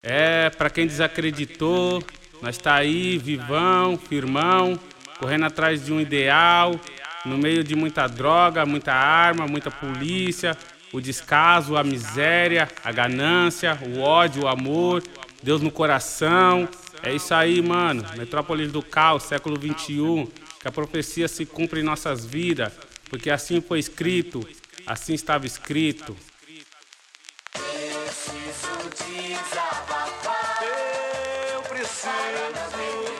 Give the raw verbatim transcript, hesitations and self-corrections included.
É, pra quem desacreditou, nós tá aí, vivão, firmão, correndo atrás de um ideal, no meio de muita droga, muita arma, muita polícia, o descaso, a miséria, a ganância, o ódio, o amor, Deus no coração. É isso aí, mano. Metrópolis do Caos, século vinte e um, que a profecia se cumpre em nossas vidas, porque assim foi escrito, assim estava escrito. Preciso desabafar. Eu preciso.